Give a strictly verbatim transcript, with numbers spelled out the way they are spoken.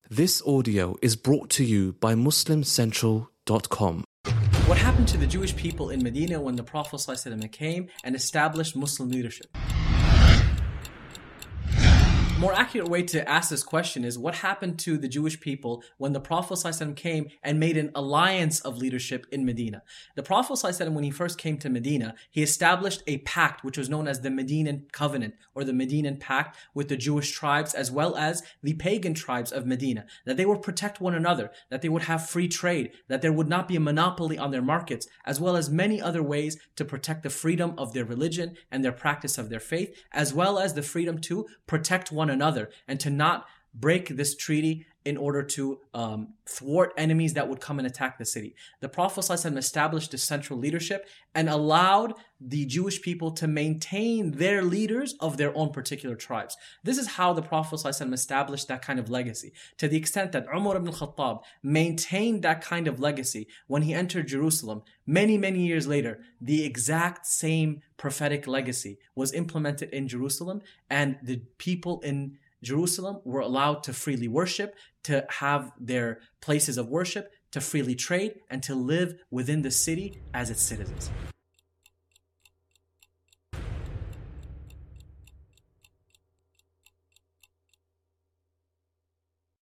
This audio is brought to you by Muslim Central dot com. What happened to the Jewish people in Medina when the Prophet ﷺ came and established Muslim leadership? A more accurate way to ask this question is, what happened to the Jewish people when the Prophet ﷺ came and made an alliance of leadership in Medina? The Prophet ﷺ, when he first came to Medina, he established a pact which was known as the Medinan Covenant or the Medinan Pact with the Jewish tribes as well as the pagan tribes of Medina, that they would protect one another, that they would have free trade, that there would not be a monopoly on their markets, as well as many other ways to protect the freedom of their religion and their practice of their faith, as well as the freedom to protect one another and to not break this treaty in order to um, thwart enemies that would come and attack the city. The Prophet ﷺ established this central leadership and allowed the Jewish people to maintain their leaders of their own particular tribes. This is how the Prophet ﷺ established that kind of legacy, to the extent that Umar ibn al-Khattab maintained that kind of legacy when he entered Jerusalem. Many, many years later, the exact same prophetic legacy was implemented in Jerusalem, and the people in Jerusalem were allowed to freely worship, to have their places of worship, to freely trade, and to live within the city as its citizens.